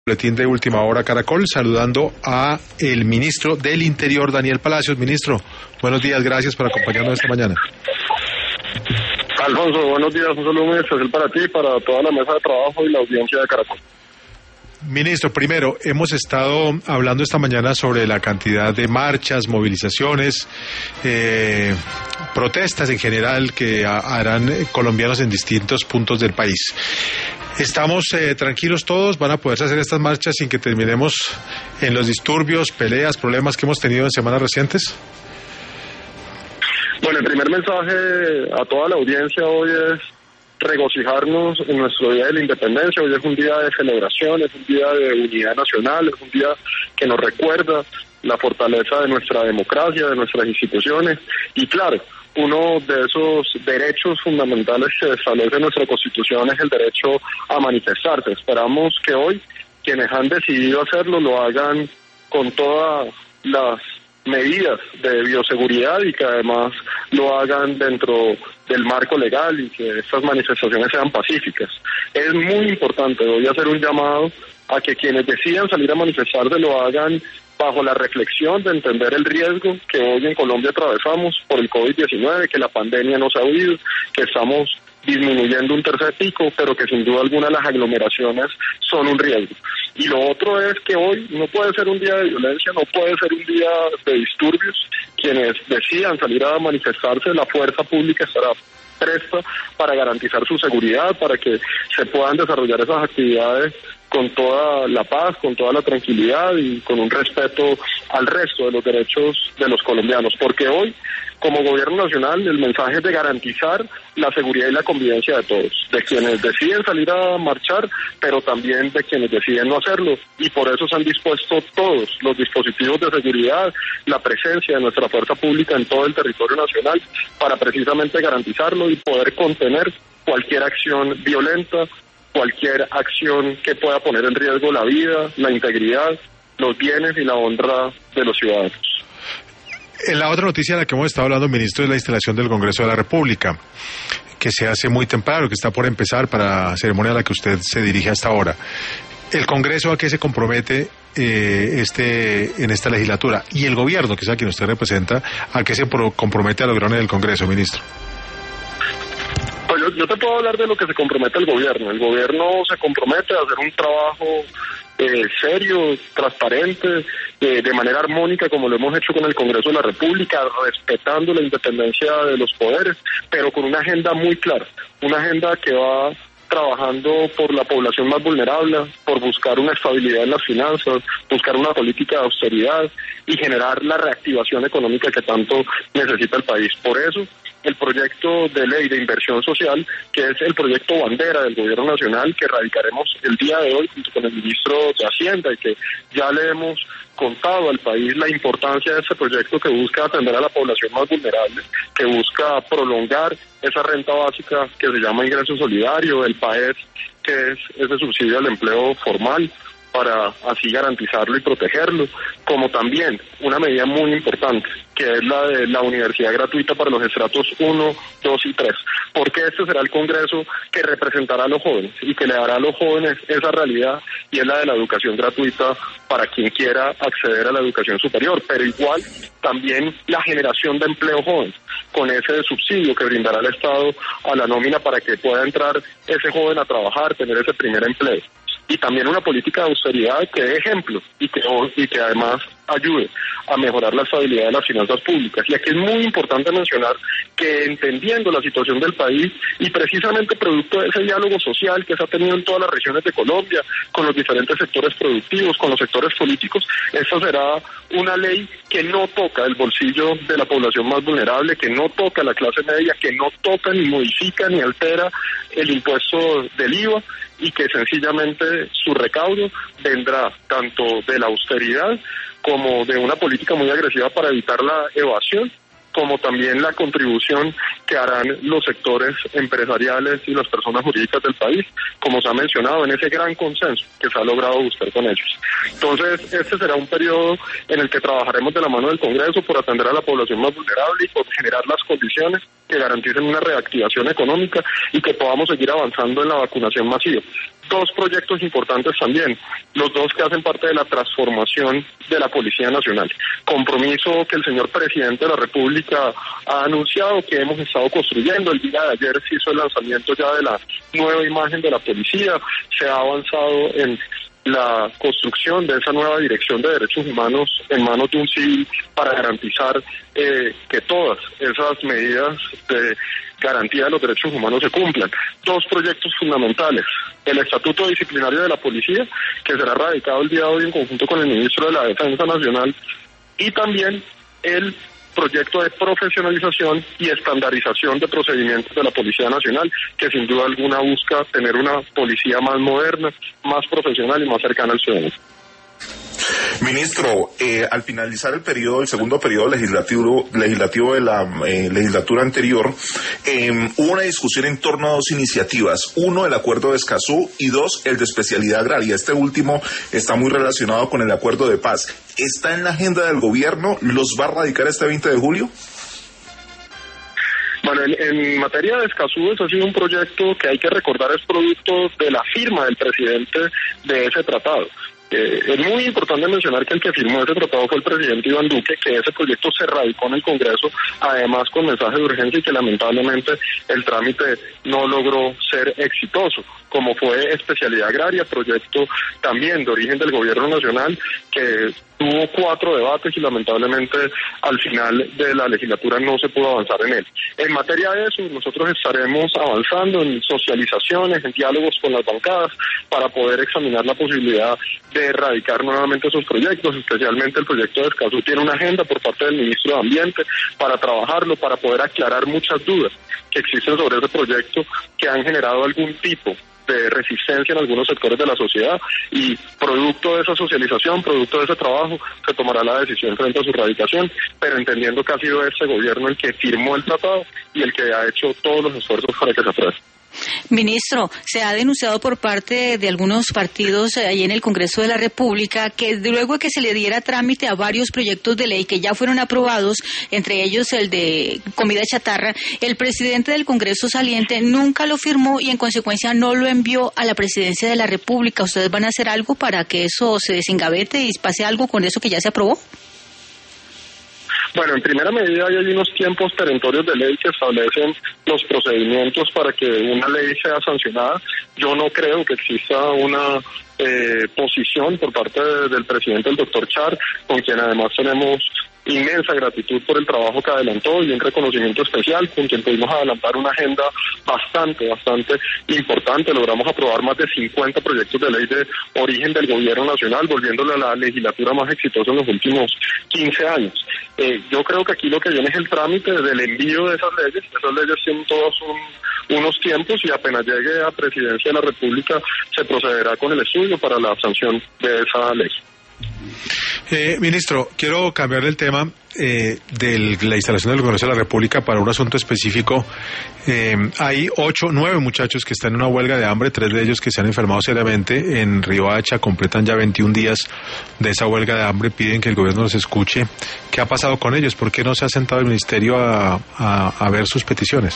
Boletín de Última Hora Caracol, saludando a el ministro del Interior, Daniel Palacios. Ministro, buenos días, gracias por acompañarnos esta mañana. Alfonso, buenos días, un saludo muy especial para ti, para toda la mesa de trabajo y la audiencia de Caracol. Ministro, primero, hemos estado hablando esta mañana sobre la cantidad de marchas, movilizaciones, protestas en general que harán colombianos en distintos puntos del país. ¿Estamos tranquilos todos? ¿Van a poderse hacer estas marchas sin que terminemos en los disturbios, peleas, problemas que hemos tenido en semanas recientes? Bueno, el primer mensaje a toda la audiencia hoy es regocijarnos en nuestro Día de la Independencia. Hoy es un día de celebración, es un día de unidad nacional, es un día que nos recuerda la fortaleza de nuestra democracia, de nuestras instituciones y claro, uno de esos derechos fundamentales que establece nuestra Constitución es el derecho a manifestarse. Esperamos que hoy quienes han decidido hacerlo lo hagan con todas las medidas de bioseguridad y que además lo hagan dentro del marco legal y que estas manifestaciones sean pacíficas. Es muy importante, voy a hacer un llamado a que quienes decidan salir a manifestarse lo hagan bajo la reflexión de entender el riesgo que hoy en Colombia atravesamos por el COVID-19, que la pandemia nos ha huido, que estamos disminuyendo un tercer pico, pero que sin duda alguna las aglomeraciones son un riesgo. Y lo otro es que hoy no puede ser un día de violencia, no puede ser un día de disturbios. Quienes decidan salir a manifestarse, la fuerza pública estará presta para garantizar su seguridad, para que se puedan desarrollar esas actividades con toda la paz, con toda la tranquilidad y con un respeto al resto de los derechos de los colombianos, porque hoy, como gobierno nacional, el mensaje es de garantizar la seguridad y la convivencia de todos, de quienes deciden salir a marchar, pero también de quienes deciden no hacerlo, y por eso se han dispuesto todos los dispositivos de seguridad, la presencia de nuestra fuerza pública en todo el territorio nacional, para precisamente garantizarlo y poder contener cualquier acción violenta, cualquier acción que pueda poner en riesgo la vida, la integridad, los bienes y la honra de los ciudadanos. La otra noticia de la que hemos estado hablando, ministro, es la instalación del Congreso de la República, que se hace muy temprano, que está por empezar para la ceremonia a la que usted se dirige hasta ahora. ¿El Congreso a qué se compromete en esta legislatura? Y el gobierno, que es a quien usted representa, ¿a qué se compromete a lograr en el Congreso, ministro? Pues yo te puedo hablar de lo que se compromete el gobierno. El gobierno se compromete a hacer un trabajo serio, transparente, de manera armónica, como lo hemos hecho con el Congreso de la República, respetando la independencia de los poderes, pero con una agenda muy clara, una agenda que va trabajando por la población más vulnerable, por buscar una estabilidad en las finanzas, buscar una política de austeridad y generar la reactivación económica que tanto necesita el país. Por eso, el proyecto de ley de inversión social, que es el proyecto bandera del gobierno nacional, que radicaremos el día de hoy junto con el ministro de Hacienda y que ya le hemos contado al país la importancia de este proyecto que busca atender a la población más vulnerable, que busca prolongar esa renta básica que se llama ingreso solidario, el PAES, que es ese subsidio al empleo formal, para así garantizarlo y protegerlo, como también una medida muy importante, que es la de la universidad gratuita para los estratos 1, 2 y 3, porque este será el Congreso que representará a los jóvenes y que le dará a los jóvenes esa realidad, y es la de la educación gratuita para quien quiera acceder a la educación superior, pero igual también la generación de empleo joven, con ese subsidio que brindará el Estado a la nómina para que pueda entrar ese joven a trabajar, tener ese primer empleo. Y también una política de austeridad que dé ejemplo y que además ayude a mejorar la estabilidad de las finanzas públicas. Y aquí es muy importante mencionar que, entendiendo la situación del país y precisamente producto de ese diálogo social que se ha tenido en todas las regiones de Colombia, con los diferentes sectores productivos, con los sectores políticos, esta será una ley que no toca el bolsillo de la población más vulnerable, que no toca la clase media, que no toca ni modifica ni altera el impuesto del IVA, y que sencillamente su recaudo vendrá tanto de la austeridad como de una política muy agresiva para evitar la evasión, como también la contribución que harán los sectores empresariales y las personas jurídicas del país, como se ha mencionado, en ese gran consenso que se ha logrado buscar con ellos. Entonces, este será un periodo en el que trabajaremos de la mano del Congreso por atender a la población más vulnerable y por generar las condiciones que garanticen una reactivación económica y que podamos seguir avanzando en la vacunación masiva. Dos proyectos importantes también, los dos que hacen parte de la transformación de la Policía Nacional. Compromiso que el señor Presidente de la República ha anunciado, que hemos estado construyendo. El día de ayer se hizo el lanzamiento ya de la nueva imagen de la policía, se ha avanzado en la construcción de esa nueva dirección de derechos humanos en manos de un civil para garantizar que todas esas medidas de garantía de los derechos humanos se cumplan. Dos proyectos fundamentales: el Estatuto Disciplinario de la Policía, que será radicado el día de hoy en conjunto con el Ministro de la Defensa Nacional, y también el proyecto de profesionalización y estandarización de procedimientos de la Policía Nacional, que sin duda alguna busca tener una policía más moderna, más profesional y más cercana al ciudadano. Ministro, al finalizar el segundo periodo legislativo de la legislatura anterior, hubo una discusión en torno a dos iniciativas: uno, el acuerdo de Escazú, y dos, el de especialidad agraria. Este último está muy relacionado con el acuerdo de paz. ¿Está en la agenda del gobierno? ¿Los va a radicar este 20 de julio? Bueno, en materia de Escazú, eso ha sido un proyecto que hay que recordar es producto de la firma del presidente de ese tratado. Es muy importante mencionar que el que firmó ese tratado fue el presidente Iván Duque, que ese proyecto se radicó en el Congreso, además con mensaje de urgencia, y que lamentablemente el trámite no logró ser exitoso, como fue especialidad agraria, proyecto también de origen del Gobierno Nacional, que tuvo 4 debates y lamentablemente al final de la legislatura no se pudo avanzar en él. En materia de eso, nosotros estaremos avanzando en socializaciones, en diálogos con las bancadas, para poder examinar la posibilidad de erradicar nuevamente esos proyectos. Especialmente el proyecto de Escazú tiene una agenda por parte del Ministro de Ambiente para trabajarlo, para poder aclarar muchas dudas que existen sobre ese proyecto, que han generado algún tipo de resistencia en algunos sectores de la sociedad, y producto de esa socialización, producto de ese trabajo, se tomará la decisión frente a su radicación, pero entendiendo que ha sido este gobierno el que firmó el tratado y el que ha hecho todos los esfuerzos para que se apruebe. Ministro, se ha denunciado por parte de algunos partidos ahí en el Congreso de la República que luego de que se le diera trámite a varios proyectos de ley que ya fueron aprobados, entre ellos el de comida chatarra, el presidente del Congreso saliente nunca lo firmó y en consecuencia no lo envió a la Presidencia de la República. ¿Ustedes van a hacer algo para que eso se desengavete y pase algo con eso que ya se aprobó? Bueno, en primera medida hay unos tiempos perentorios de ley que establecen los procedimientos para que una ley sea sancionada. Yo no creo que exista una posición por parte del presidente, el doctor Char, con quien además tenemos inmensa gratitud por el trabajo que adelantó y un reconocimiento especial, con quien pudimos adelantar una agenda bastante importante. Logramos aprobar más de 50 proyectos de ley de origen del Gobierno Nacional, volviéndole a la legislatura más exitosa en los últimos 15 años. Yo creo que aquí lo que viene es el trámite del envío de esas leyes. Esas leyes tienen todos unos tiempos y apenas llegue a Presidencia de la República se procederá con el estudio para la sanción de esa ley. Ministro, quiero cambiar el tema de la instalación del Congreso de la República para un asunto específico. Hay 9 muchachos que están en una huelga de hambre, 3 de ellos que se han enfermado seriamente. En Riohacha completan ya 21 días de esa huelga de hambre, piden que el gobierno los escuche. ¿Qué ha pasado con ellos? ¿Por qué no se ha sentado el ministerio a ver sus peticiones?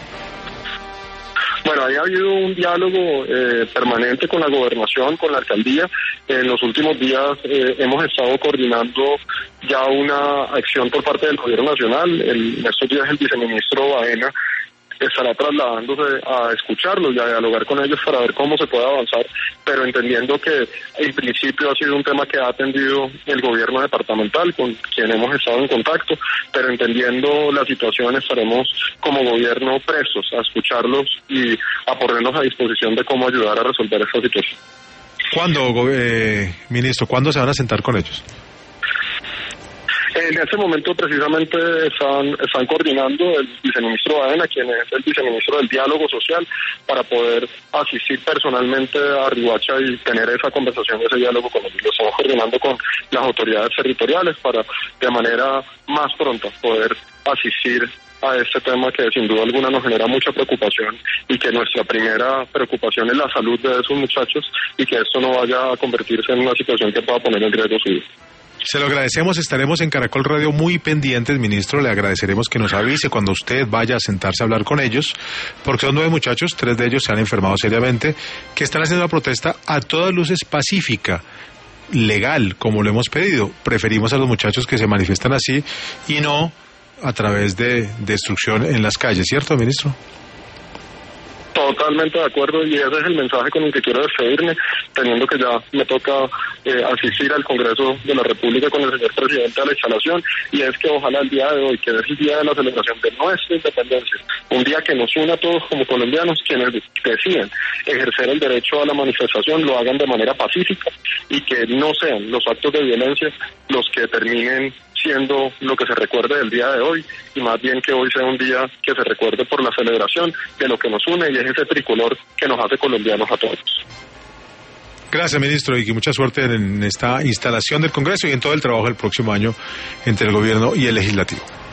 Bueno, ahí ha habido un diálogo permanente con la gobernación, con la alcaldía. En los últimos días hemos estado coordinando ya una acción por parte del Gobierno Nacional. En estos días el viceministro Baena estará trasladándose a escucharlos y a dialogar con ellos para ver cómo se puede avanzar, pero entendiendo que en principio ha sido un tema que ha atendido el gobierno departamental, con quien hemos estado en contacto, pero entendiendo la situación estaremos como gobierno prestos a escucharlos y a ponernos a disposición de cómo ayudar a resolver esta situación. ¿Cuándo, ministro, cuándo se van a sentar con ellos? En este momento precisamente están coordinando el viceministro Baena, quien es el viceministro del Diálogo Social, para poder asistir personalmente a Riohacha y tener esa conversación, ese diálogo con ellos. Lo estamos coordinando con las autoridades territoriales para de manera más pronta poder asistir a este tema que sin duda alguna nos genera mucha preocupación, y que nuestra primera preocupación es la salud de esos muchachos y que esto no vaya a convertirse en una situación que pueda poner en riesgo su vida. Se lo agradecemos, estaremos en Caracol Radio muy pendientes, ministro, le agradeceremos que nos avise cuando usted vaya a sentarse a hablar con ellos, porque son 9 muchachos, 3 de ellos se han enfermado seriamente, que están haciendo una protesta a todas luces pacífica, legal, como lo hemos pedido. Preferimos a los muchachos que se manifiestan así y no a través de destrucción en las calles, ¿cierto, ministro? Totalmente de acuerdo, y ese es el mensaje con el que quiero despedirme, teniendo que ya me toca asistir al Congreso de la República con el señor presidente de la instalación, y es que ojalá el día de hoy, que es el día de la celebración de nuestra independencia, un día que nos una a todos como colombianos, quienes deciden ejercer el derecho a la manifestación, lo hagan de manera pacífica, y que no sean los actos de violencia los que terminen siendo lo que se recuerde del día de hoy, y más bien que hoy sea un día que se recuerde por la celebración de lo que nos une, y es ese tricolor que nos hace colombianos a todos. Gracias, ministro, y que mucha suerte en esta instalación del Congreso y en todo el trabajo del próximo año entre el gobierno y el legislativo.